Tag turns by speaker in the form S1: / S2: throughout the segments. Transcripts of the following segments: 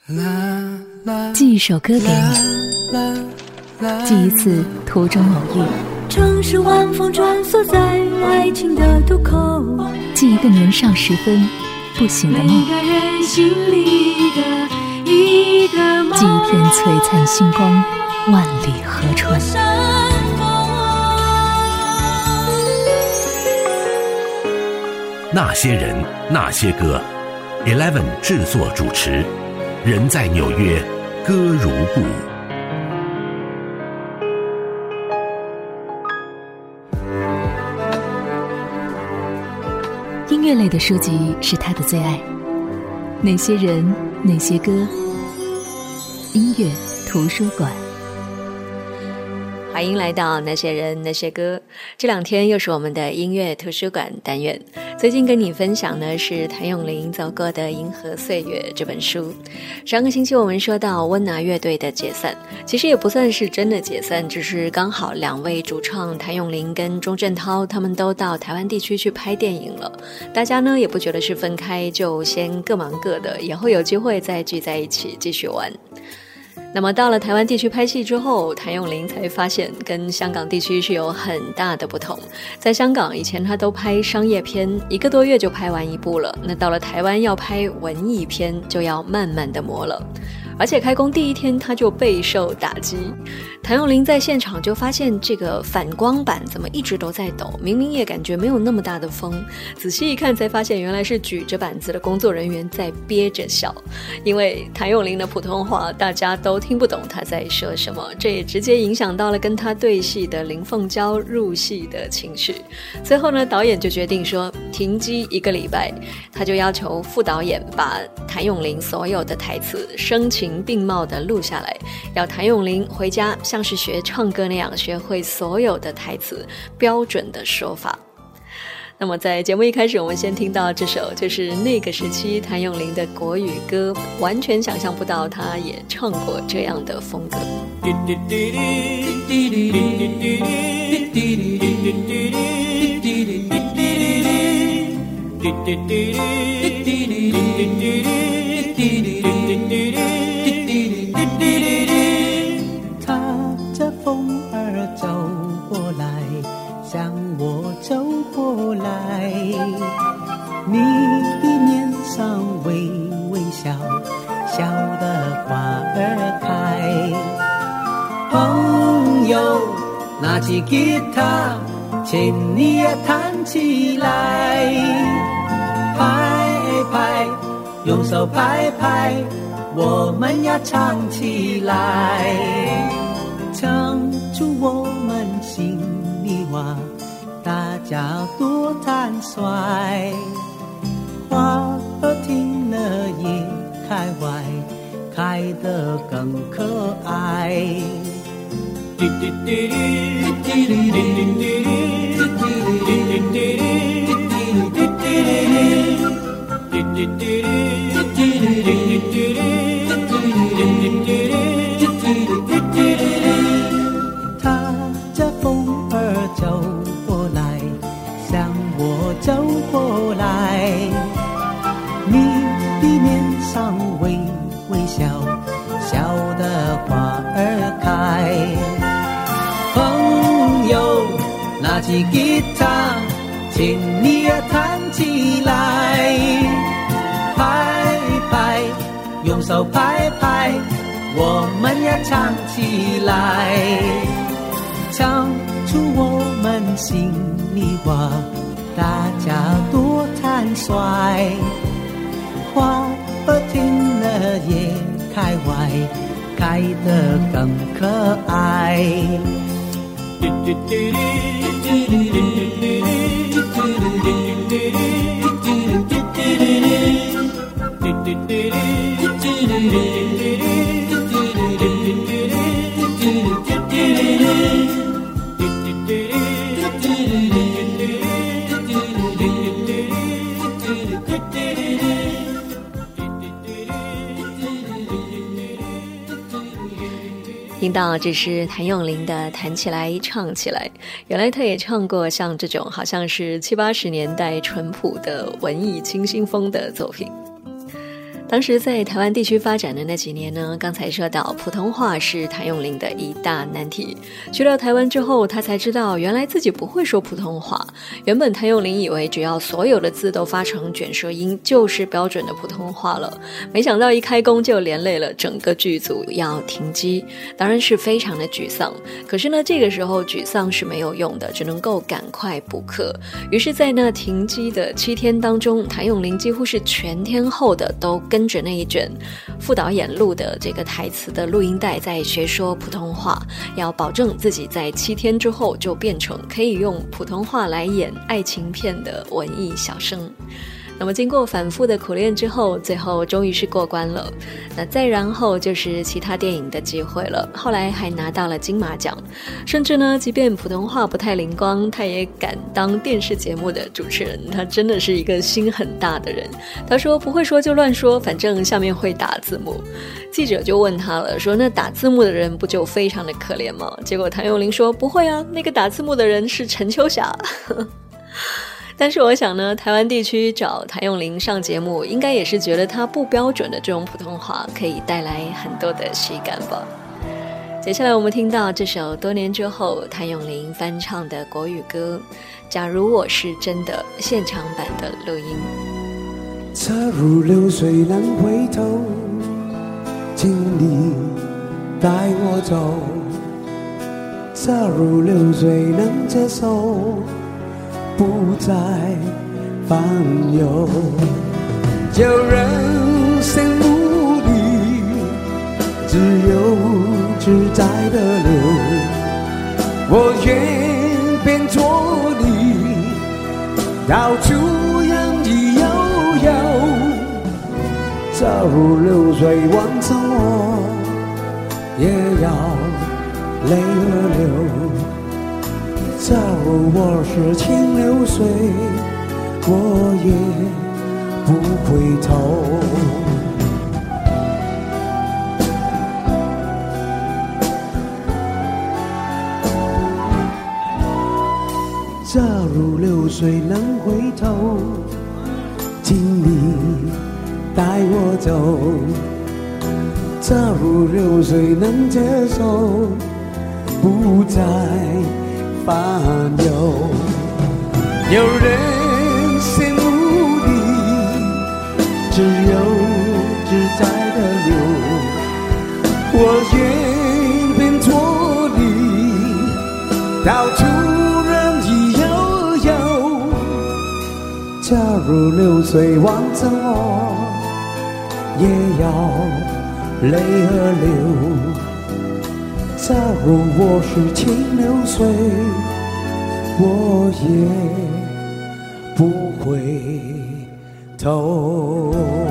S1: 寄一首歌给你，寄一次途中偶遇，
S2: 城市晚风穿梭在爱情的渡口，
S1: 寄一个年少时分不醒的梦，
S2: 每个人心里的一个梦，
S1: 寄一片璀璨星光，万里河川。
S3: 那些人，那些歌 ，Eleven 制作主持，人在纽约，歌如故。
S1: 音乐类的书籍是他的最爱，那些人，那些歌，音乐图书馆。欢迎来到那些人那些歌，这2天又是我们的音乐图书馆单元。最近跟你分享的是谭咏麟走过的《银河岁月》这本书。上个星期我们说到温拿乐队的解散，其实也不算是真的解散，只是刚好2位主唱谭咏麟跟钟镇涛他们都到台湾地区去拍电影了，大家呢也不觉得是分开，就先各忙各的，以后有机会再聚在一起继续玩。那么到了台湾地区拍戏之后，谭咏麟才发现跟香港地区是有很大的不同。在香港以前他都拍商业片，1个多月就拍完1部了，那到了台湾要拍文艺片就要慢慢的磨了。而且开工第1天他就备受打击，谭咏麟在现场就发现这个反光板怎么一直都在抖，明明也感觉没有那么大的风，仔细一看才发现原来是举着板子的工作人员在憋着笑，因为谭咏麟的普通话大家都听不懂他在说什么，这也直接影响到了跟他对戏的林凤娇入戏的情绪。最后呢，导演就决定说停机1个礼拜，他就要求副导演把谭咏麟所有的台词声情并茂地录下来，要谭咏麟回家像是学唱歌那样学会所有的台词标准的说法。那么在节目一开始，我们先听到这首就是那个时期谭咏麟的国语歌，完全想象不到他也唱过这样的风格。
S4: 踏着风儿走过来，向我走过来，你的面上微微笑，笑得花儿开。朋友，拿起吉他，请你也弹起来，拍拍，用手拍拍，我们要唱起来，唱出我们心里话，大家多坦率，花儿听了也开怀，开得更可爱。踏着风儿走过来，向我走过来，你的面上微微笑，笑得花儿开。朋友，拿起吉他，请你也弹起来，拍拍，用手拍拍，我们也唱起来，唱出我们心里话，大家多坦率，花儿听了也开怀，开得更可爱。
S1: 听到这是谭咏麟的《弹起来唱起来》，原来他也唱过像这种好像是70、80年代淳朴的文艺清新风的作品。 当时在台湾地区发展的那几年呢，刚才说到普通话是谭咏麟的一大难题。去到台湾之后，他才知道原来自己不会说普通话。原本谭咏麟以为只要所有的字都发成卷舌音就是标准的普通话了，没想到一开工就连累了整个剧组要停机，当然是非常的沮丧。可是呢，这个时候沮丧是没有用的，只能够赶快补课。于是在那停机的7天当中，谭咏麟几乎是全天候的都跟着那一卷副导演录的这个台词的录音带在学说普通话，要保证自己在7天之后就变成可以用普通话来演爱情片的文艺小生。那么经过反复的苦练之后，最后终于是过关了。那再然后就是其他电影的机会了，后来还拿到了金马奖，甚至呢，即便普通话不太灵光，他也敢当电视节目的主持人。他真的是一个心很大的人。他说不会说就乱说，反正下面会打字幕。记者就问他了，说那打字幕的人不就非常的可怜吗？结果谭咏麟说不会啊，那个打字幕的人是陈秋霞。但是我想呢，台湾地区找谭咏麟上节目，应该也是觉得他不标准的这种普通话可以带来很多的喜感吧。接下来我们听到这首多年之后谭咏麟翻唱的国语歌《假如我是真的》现场版的录音。
S5: 假如流水能回头，请你带我走。假如流水能接受，不再烦忧，就人生无力，只有自在的流。我愿变作你，到处洋溢悠悠。假如流水往走，也要泪儿流。假如我是清流水，我也不回头。假如流水能回头，请你带我走。假如流水能接受，不再烦忧，有人羡慕你，只有自在的流。我愿变作你，到处人意悠悠。假如流水往走，也要泪儿流。假如我是清流水，我也不回头。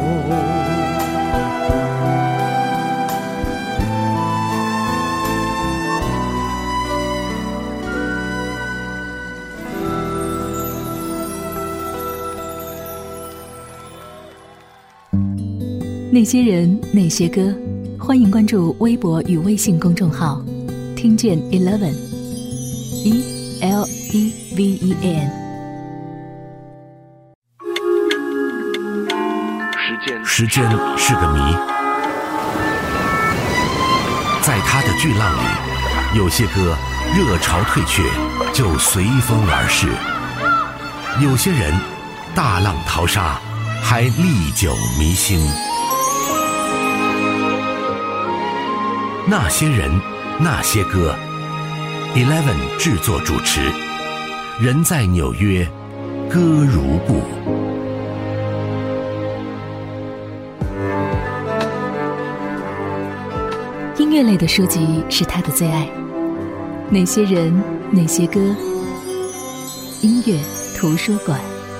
S6: 那些人，那些歌，欢迎关注微博与微信公众号听见 Eleven ELEVEN。
S3: 时间是个谜，在它的巨浪里，有些歌热潮退却就随风而逝，有些人大浪淘沙还历久弥新。那些人，那些歌 ，Eleven 制作主持，人在纽约，歌如故。
S6: 音乐类的书籍是他的最爱，那些人，那些歌，音乐图书馆。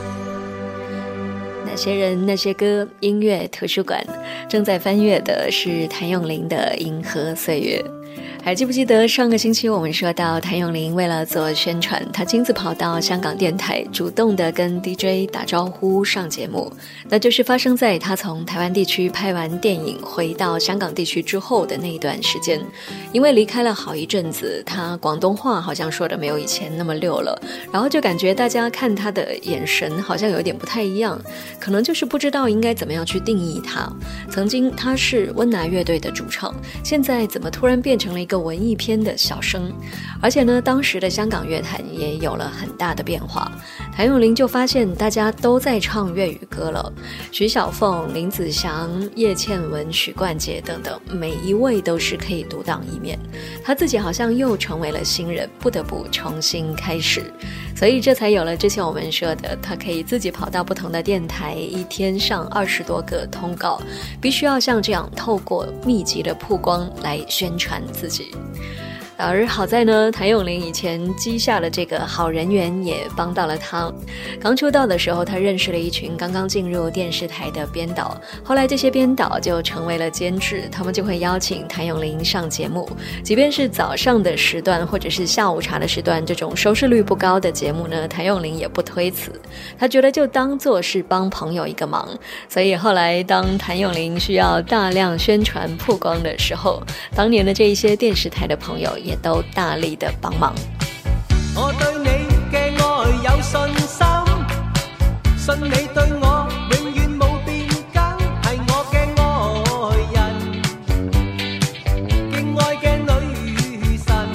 S1: 那些人，那些歌，音乐图书馆。正在翻阅的是谭咏麟的《银河岁月》。 还记不记得上个星期我们说到谭咏麟为了做宣传，他亲自跑到香港电台主动的跟 DJ 打招呼上节目，那就是发生在他从台湾地区拍完电影回到香港地区之后的那一段时间。因为离开了好一阵子，他广东话好像说的没有以前那么溜了，然后就感觉大家看他的眼神好像有点不太一样，可能就是不知道应该怎么样去定义他。曾经他是温拿乐队的主唱，现在怎么突然变成了一个文艺片的小生？而且呢，当时的香港乐坛也有了很大的变化，谭咏麟就发现大家都在唱粤语歌了，徐小凤、林子祥、叶倩文、许冠杰等等，每一位都是可以独当一面，他自己好像又成为了新人，不得不重新开始，所以这才有了之前我们说的，他可以自己跑到不同的电台，一天上20多个通告，必须要像这样透过密集的曝光来宣传自己。而好在呢，谭咏麟以前积下了这个好人缘，也帮到了他。刚出道的时候，他认识了一群刚刚进入电视台的编导，后来这些编导就成为了监制，他们就会邀请谭咏麟上节目，即便是早上的时段或者是下午茶的时段，这种收视率不高的节目呢，谭咏麟也不推辞，他觉得就当作是帮朋友一个忙。所以后来当谭咏麟需要大量宣传曝光的时候，当年的这一些电视台的朋友也都大力的帮忙。
S4: 我對你嘅愛有信心，信你對我永遠冇變更，係我嘅愛人，敬愛嘅女神。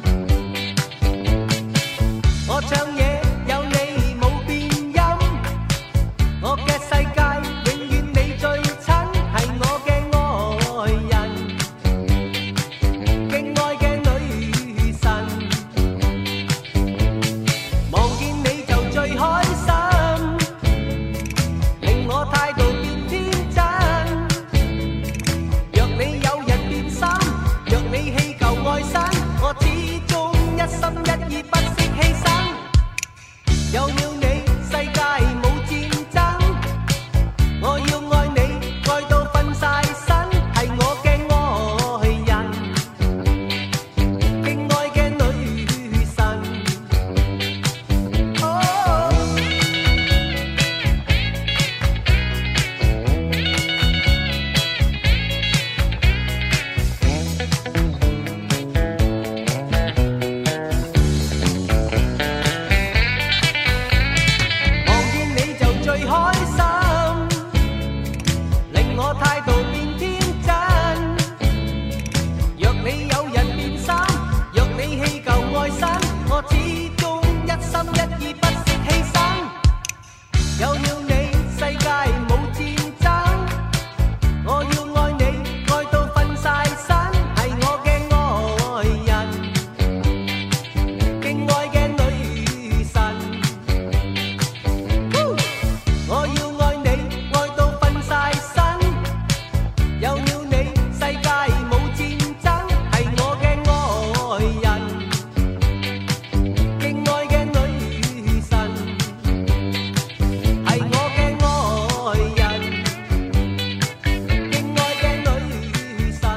S4: 我唱嘢有你冇變音，我嘅世界永遠你最親，係我嘅愛人，敬愛嘅女神。望見你就最開心，令我態度變天真。若你有日變心，若你氣cầu愛新，我始終一心一意不惜犧牲。有了你，世界冇戰爭，我要愛你，愛到瞓晒身，係我嘅愛人，敬愛嘅女神。望見你就最開心，令我態度變天真。若你有日變心，若你氣cầu愛新，我始終一心一意不惜犧牲。有了你，世界冇戰爭，我要愛你，愛到瞓晒身，係我嘅愛人，敬愛嘅女神。我要愛你，愛到瞓晒身。有了你，世界冇戰爭，係我嘅愛人，敬愛嘅女神，係我嘅愛人，敬愛嘅女神，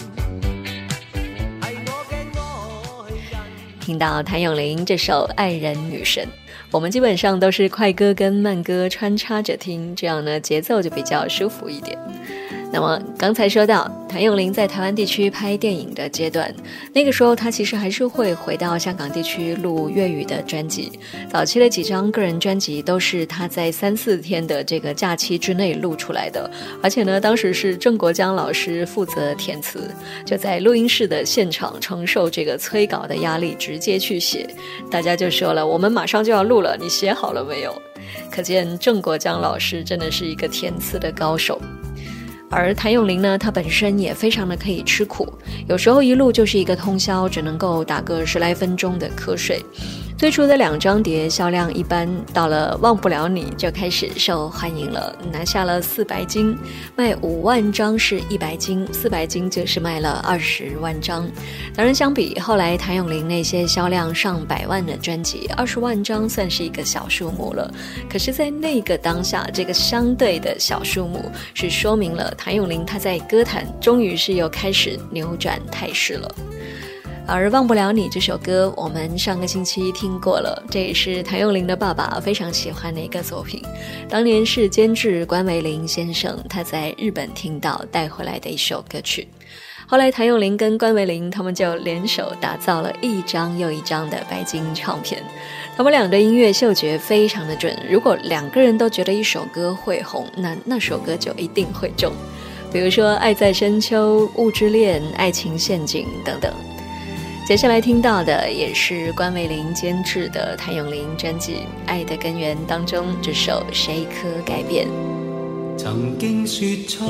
S4: 係我嘅愛人。
S1: 听到谭咏麟这首《爱人女神》，我们基本上都是快歌跟慢歌穿插着听，这样呢节奏就比较舒服一点。那么刚才说到谭咏麟在台湾地区拍电影的阶段，那个时候他其实还是会回到香港地区录粤语的专辑，早期的几张个人专辑都是他在3-4天的这个假期之内录出来的，而且呢当时是郑国江老师负责填词，就在录音室的现场承受这个催稿的压力，直接去写，大家就说了，我们马上就要录了，你写好了没有？可见郑国江老师真的是一个填词的高手。而谭咏麟呢，他本身也非常的可以吃苦，有时候一录就是一个通宵，只能够打个10来分钟的瞌睡。 最初的2张碟销量一般，到了忘不了你就开始受欢迎了，拿下了400金，卖5万张是100金，400金就是卖了20万张。当然相比后来谭咏麟那些销量上百万的专辑，20万张算是一个小数目了。可是在那个当下，这个相对的小数目是说明了谭咏麟他在歌坛终于是又开始扭转态势了。而忘不了你这首歌我们上个星期听过了，这也是谭咏麟的爸爸非常喜欢的一个作品，当年是监制关维林先生他在日本听到带回来的一首歌曲。后来谭咏麟跟关维林他们就联手打造了一张又一张的白金唱片，他们俩的音乐嗅觉非常的准，如果2个人都觉得一首歌会红，那首歌就一定会中。比如说爱在深秋、雾之恋、爱情陷阱等等。接下来听到的也是关维林监制的谭咏麟专辑《爱的根源》当中这首《谁可改變》。
S5: 曾經說出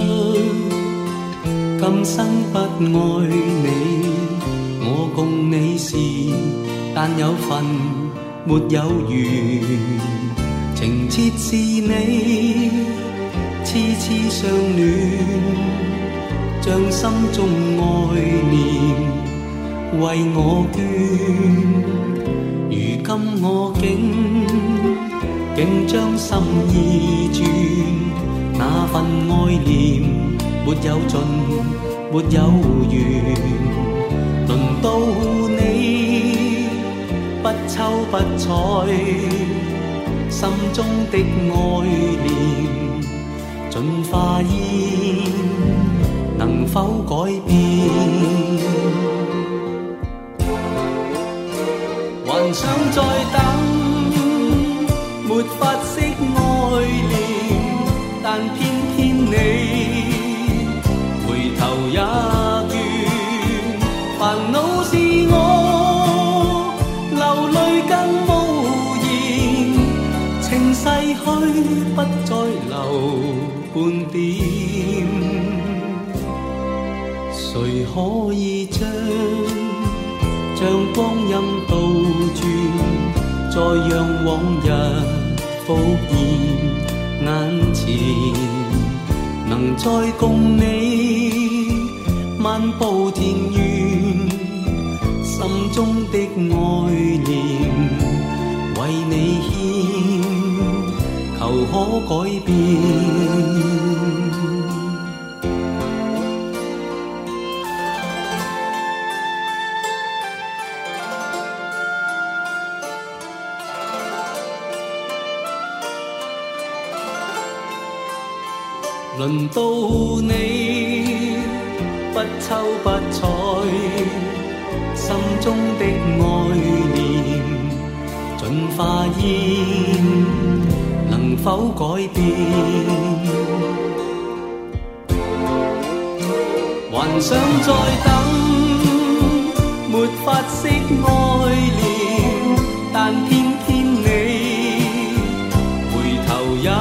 S5: 今生不愛你，我共你是但有份沒有緣，情切是你痴痴相戀，將心中愛念為我捐，如今我竟將心意轉，那份愛念沒有盡沒有完，輪到你不瞅不睬，心中的愛念盡化煙，能否改變？還想再等，沒法釋愛念，但偏偏你回頭也倦，煩惱是我流淚更無言，情逝去不再留半點，誰可以將光陰倒轉，再讓往日復現眼前，能再共你漫步田園，心中的愛念為你獻，求可改變。輪到你不瞅不睬，心中的愛念盡化煙，能否改變？還想再等，沒法釋愛念，但偏偏你回頭也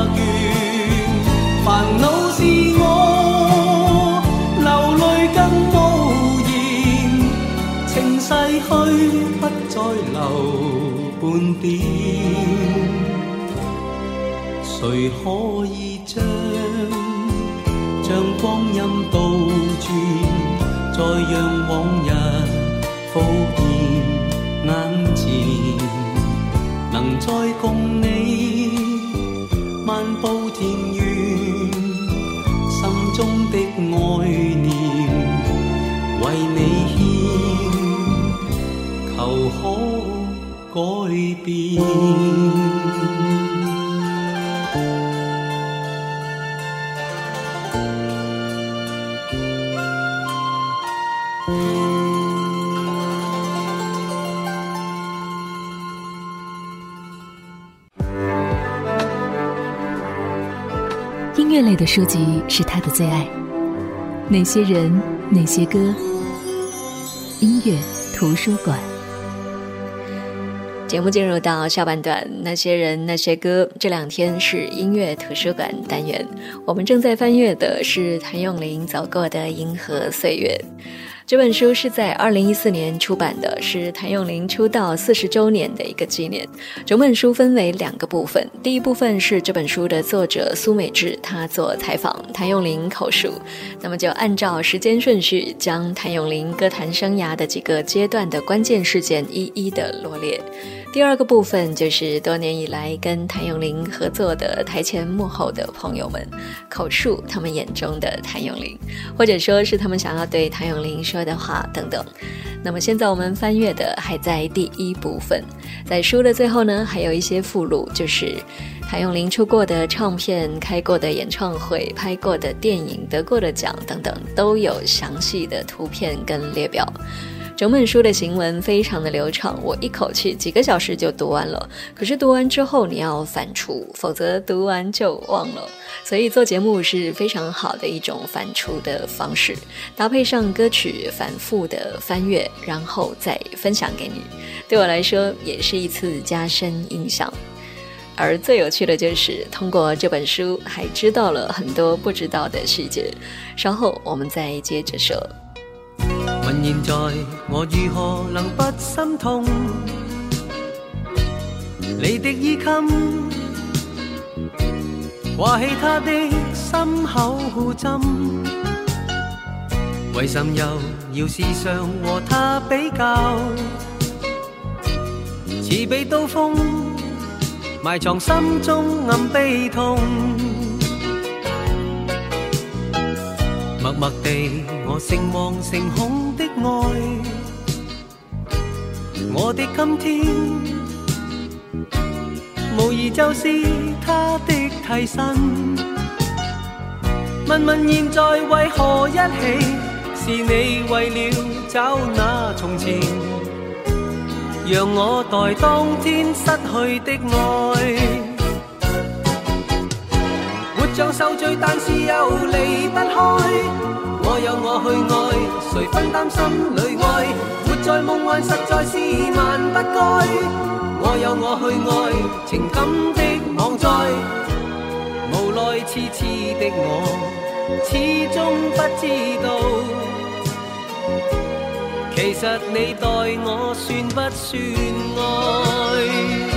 S5: 煩惱是我流淚更無言，情逝去不再留半點，誰可以將光陰倒轉，再讓往日復現眼前，能再共你漫步田園，心中的愛念為你獻，求可改變。
S6: 音乐类的书籍是他的最爱，哪些人，哪些歌？音乐图书馆。
S1: 节目进入到下半段，那些人那些歌，这2天是音乐图书馆单元，我们正在翻阅的是谭咏麟走过的银河岁月。 这本书是在2014年出版的，是谭咏麟出道40周年的一个纪念。整本书分为2个部分，第一部分是这本书的作者苏美智，他做采访，谭咏麟口述，那么就按照时间顺序将谭咏麟歌坛生涯的几个阶段的关键事件一一的罗列。第2个部分就是多年以来跟谭咏麟合作的台前幕后的朋友们口述他们眼中的谭咏麟，或者说是他们想要对谭咏麟说的话等等。那么现在我们翻阅的还在第1部分，在书的最后呢，还有一些附录，就是谭咏麟出过的唱片、开过的演唱会、拍过的电影、得过的奖等等，都有详细的图片跟列表。整本书的行文非常的流畅，我一口气几个小时就读完了。可是读完之后你要反刍，否则读完就忘了。所以做节目是非常好的一种反刍的方式，搭配上歌曲反复的翻阅，然后再分享给你。对我来说也是一次加深印象。而最有趣的就是通过这本书还知道了很多不知道的细节，稍后我们再接着说。
S5: 问现在我如何能不心痛？你的衣襟挂起他的心口針，為甚又要時常和他比較？似被刀鋒埋藏心中暗悲痛，默默地我誠惶誠恐的愛，我的今天無疑就是他的替身。問問現在為何一起？是你為了找那從前，讓我待當天失去的愛。活像受罪，但是又離不開。我有我去愛，誰分擔心裏愛？活在夢幻實在是萬不該。我有我去愛，情感的網在，無奈痴痴的我，始終不知道，其實你待我算不算愛？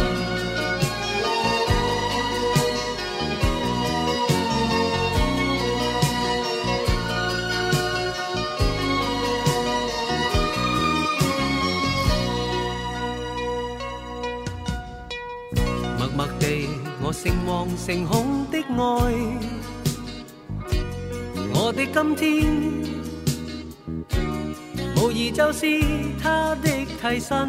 S5: 默默地我誠惶誠恐的愛，我的今天無疑就是他的替身。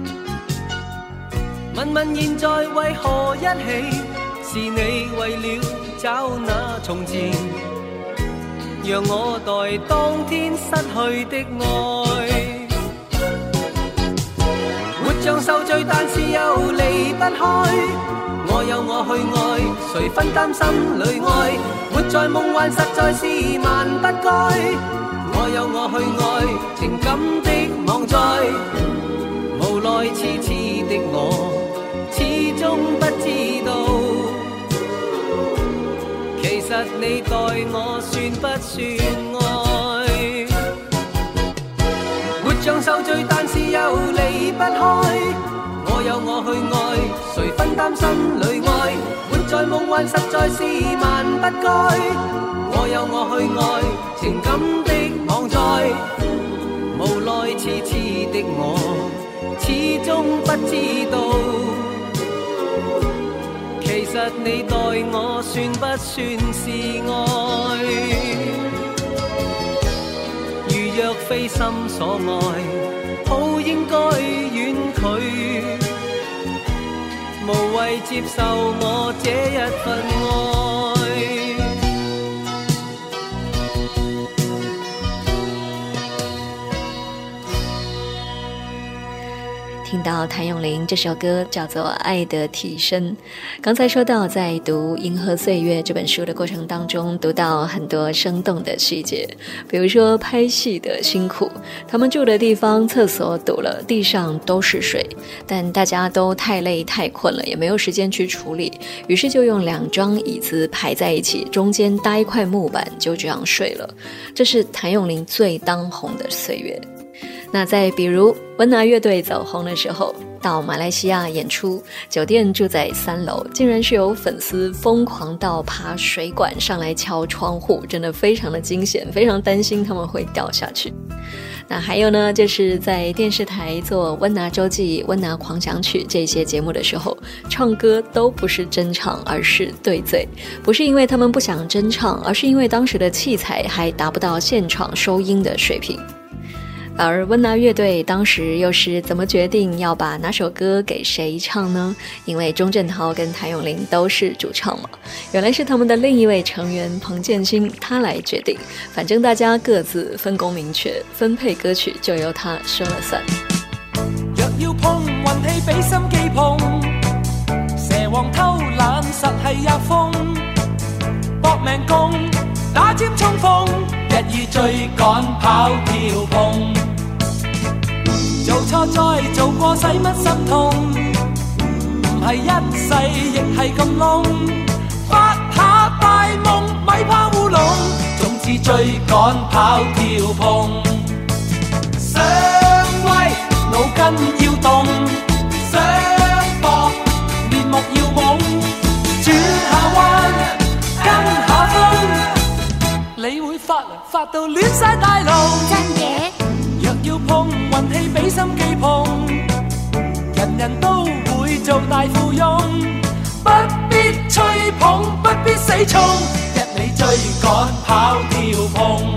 S5: 問問現在為何一起？是你為了找那從前，讓我待當天失去的愛。活像受罪，但是又離不開。我有我去愛，誰分擔心裏愛？活在夢幻實在是萬不該。我有我去愛，情感的網在，無奈痴痴的我，始終不知道，其實你待我算不算愛？活像受罪，但是又離不開。我有我去愛，誰分擔心裏愛？活在夢幻實在是萬不該。我有我去愛，情感的網在，無奈痴痴的我，始終不知道，其實你待我算不算是愛？如若非心所愛，好應該遠距，無謂接受我這一份愛。
S1: 聽听到谭咏麟这首歌叫做《爱的替身》。刚才说到在读《银河岁月》这本书的过程当中，读到很多生动的细节，比如说拍戏的辛苦，他们住的地方厕所堵了，地上都是水，但大家都太累太困了，也没有时间去处理，于是就用2张椅子排在一起，中间搭一块木板，就这样睡了。这是谭咏麟最当红的岁月。那再比如温拿乐队走红的时候，到马来西亚演出，酒店住在3楼，竟然是有粉丝疯狂到爬水管上来敲窗户，真的非常的惊险，非常担心他们会掉下去。那还有呢，就是在电视台做温拿周记、温拿狂想曲这些节目的时候，唱歌都不是真唱，而是对嘴。不是因为他们不想真唱，而是因为当时的器材还达不到现场收音的水平。而温拿乐队当时又是怎么决定要把哪首歌给谁唱呢？因为钟镇涛跟谭咏麟都是主唱嘛，原来是他们的另一位成员彭建新他来决定，反正大家各自分工明确，分配歌曲就由他说了算。
S7: 若要碰运气俾心機碰，蛇王偷懶實係入風，搏命攻打尖衝鋒，日以追趕跑跳碰，做錯再做過使乜心痛，唔係一世亦係咁窿，發下大夢咪怕烏龍，總之追趕跑跳碰，想威腦筋要動，想搏面目要懵，轉下彎跟下風，你會發到亂晒大路，
S2: 真嘅。
S7: 若要碰運氣俾心機碰，人人都會做大富翁，不必吹捧，不必死衝，一味追趕跑跳碰。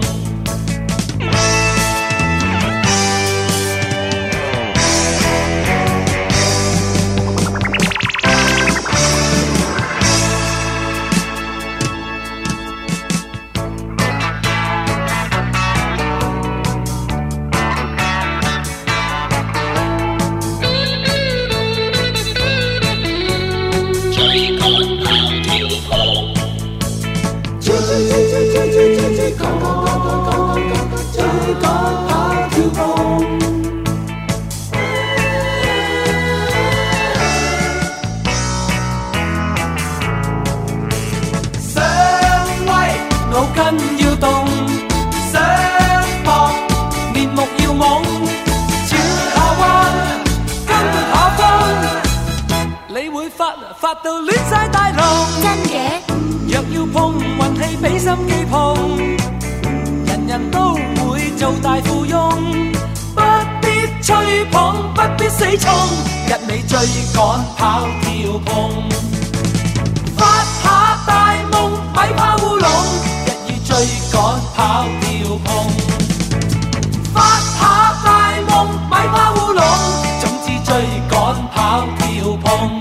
S7: 發到亂晒大路，
S2: 真嘅。
S7: 若要碰運氣俾心機碰，人人都會做大富翁，不必吹捧，不必死衝，一味追趕跑跳碰，發下大夢咪怕烏龍，日以追趕跑跳碰，發下大夢咪怕烏龍，總之追趕跑跳碰。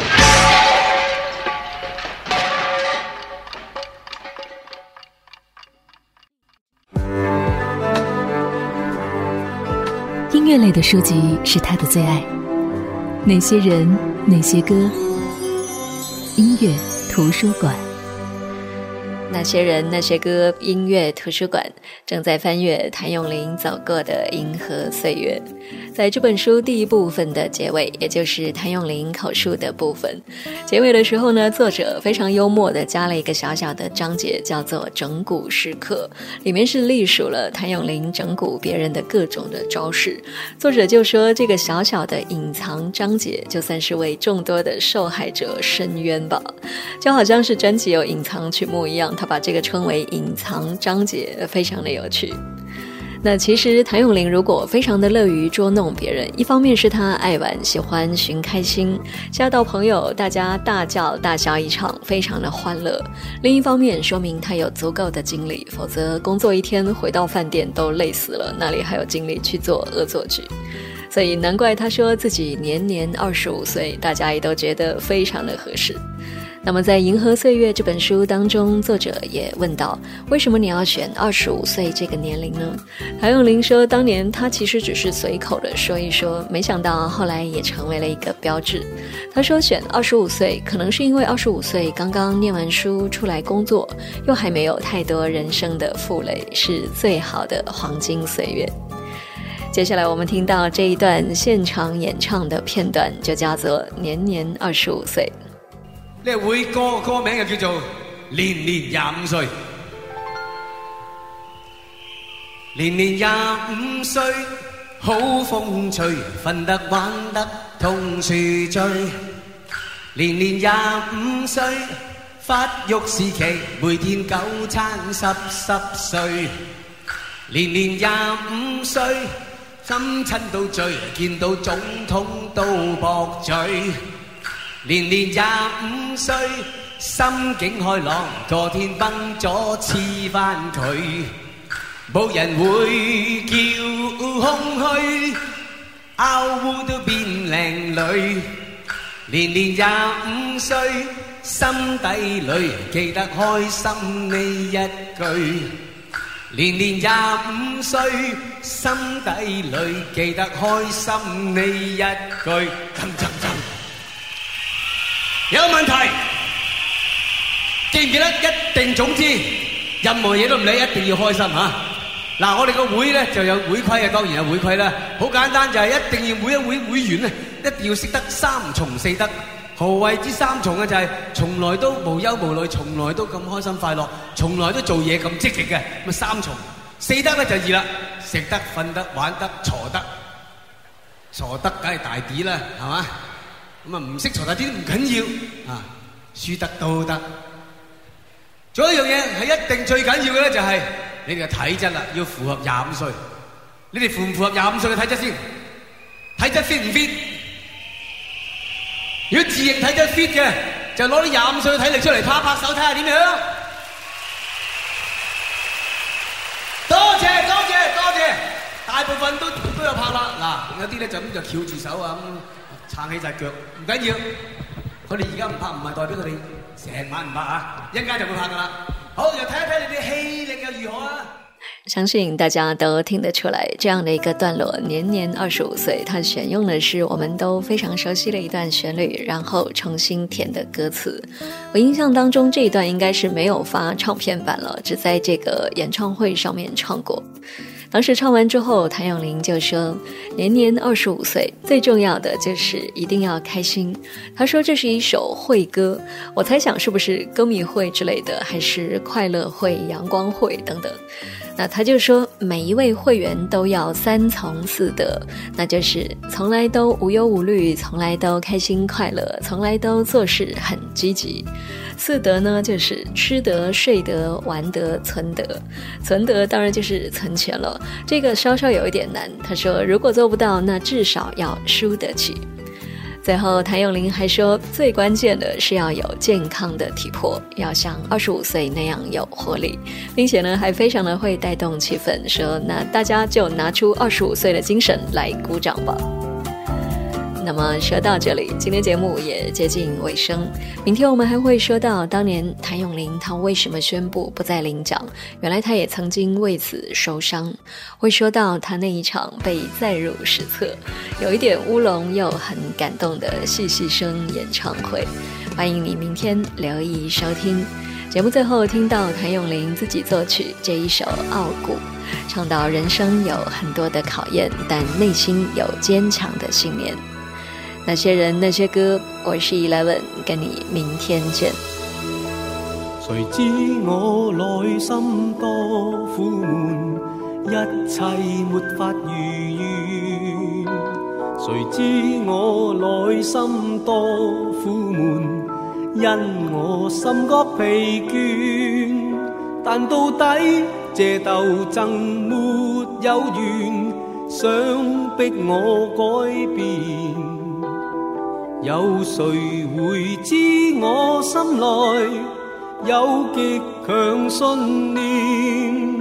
S6: 音乐类的书籍是他的最爱，哪些人，哪些歌？音乐图书馆。
S1: 那些人那些歌，音乐图书馆正在翻阅谭咏麟走过的银河岁月。在这本书第一部分的结尾，也就是谭咏麟口述的部分，结尾的时候呢，作者非常幽默的加了一个小小的章节，叫做整蛊时刻，里面是隶属了谭咏麟整蛊别人的各种的招式。作者就说，这个小小的隐藏章节就算是为众多的受害者伸冤吧，就好像是专辑有隐藏曲目一样，他把这个称为隐藏章节，非常的有趣。那其实谭咏麟如果非常的乐于捉弄别人，一方面是他爱玩，喜欢寻开心，吓到朋友大家大叫大笑一场，非常的欢乐，另一方面说明他有足够的精力，否则工作一天回到饭店都累死了，哪里还有精力去做恶作剧。所以难怪他说自己年年25岁，大家也都觉得非常的合适。 那么在《银河岁月》这本书当中，作者也问到，为什么你要选25岁这个年龄呢？谭咏麟说，当年他其实只是随口的说一说，没想到后来也成为了一个标志。他说选25岁，可能是因为25岁刚刚念完书出来工作，又还没有太多人生的负累，是最好的黄金岁月。接下来我们听到这一段现场演唱的片段，就叫做《年年25岁》。
S8: 呢個會歌名就叫做《年年25歲》。年年25歲，好風趣，瞓得玩得同處醉。年年25歲，發育時期，每天九餐濕碎。年年25歲，心親到醉，見到總統都駁嘴。年年25歲，心境開朗，個天崩咗黐返佢，冇人會叫空虛，拗烏都變靚女。年年25歲，心底裏記得開心呢一句。年年25歲，心底裏記得開心呢一句。有問題，記唔記得？一定總之，任何嘢都唔理，一定要開心嚇。嗱，我哋個會咧就有會規啊，當然有會規啦。好簡單，就係一定要每一會會員咧，一定要識得三從四德。何謂之三從啊？就係從來都無憂無慮，從來都咁開心快樂，從來都做嘢咁積極嘅，咁啊三從。四德咧就易啦，食得、瞓得、玩得、坐得。坐得梗係大啲啦，係嘛？咁啊唔識坐大啲都唔緊要啊，輸得都得。仲有一樣嘢係一定最緊要嘅咧，就係你哋嘅體質啦，要符合25歲。你哋符唔符合25歲嘅體質先？體質 fit 唔 fit？ 如果自認體質 fit 嘅，就攞啲25歲嘅體力出嚟拍拍手睇下點樣。多謝多謝多謝，大部分都有拍啦。嗱，有啲咧就咁就翹住手啊咁撐起隻腳，唔緊要。佢哋而家唔拍唔係代表佢哋成晚唔拍啊，一陣間就會拍噶啦。好，就睇一睇你哋氣力又如何啊！
S1: 相信大家都听得出来，这样的一个段落，年年25岁，它选用的是我们都非常熟悉的一段旋律，然后重新填的歌词。我印象当中这一段应该是没有发唱片版了，只在这个演唱会上面唱过。当时唱完之后，谭咏麟就说，年年25岁，最重要的就是一定要开心。他说这是一首会歌，我猜想是不是歌迷会之类的，还是快乐会、阳光会等等。那他就说每一位会员都要3从4德，那就是从来都无忧无虑，从来都开心快乐，从来都做事很积极。4德呢，就是吃得、睡得、玩得、存得。存得当然就是存钱了，这个稍稍有一点难。他说如果做不到，那至少要输得起。最后谭咏麟还说，最关键的是要有健康的体魄，要像25岁那样有活力，并且呢还非常的会带动气氛，说那大家就拿出25岁的精神来鼓掌吧。那么说到这里，今天节目也接近尾声。明天我们还会说到当年谭咏麟他为什么宣布不再领奖，原来他也曾经为此受伤。会说到他那一场被载入史册，有一点乌龙又很感动的细细声演唱会。欢迎你明天留意收听。节目最后听到谭咏麟自己作曲这一首《傲骨》，唱到人生有很多的考验，但内心有坚强的信念。那些人那些歌，我是11，跟你明天見。
S5: 誰知我內心多苦悶，一切沒法如願。誰知我內心多苦悶，因我心覺疲倦。但到底這鬥爭沒有完，想逼我改變。有誰會知我心內有極強信念？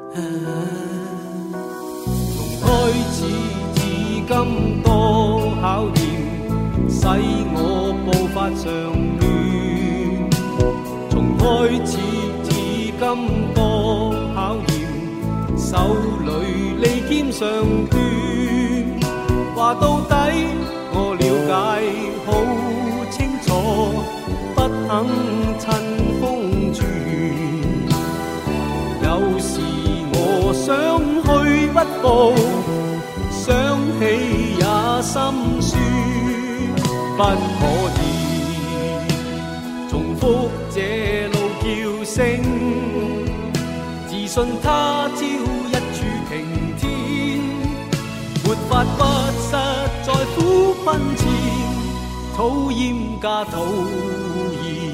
S5: 從開始至今多考法常亂，從開始至今多考驗，手裏利劍上斷，話到底我了解好清楚，不肯趁風轉。有時我想去不報，想起也心酸，不可以重複這路叫聲，自信他朝一柱擎天，沒法不實在苦困前，討厭加討厭。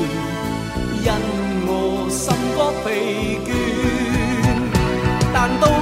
S8: 但到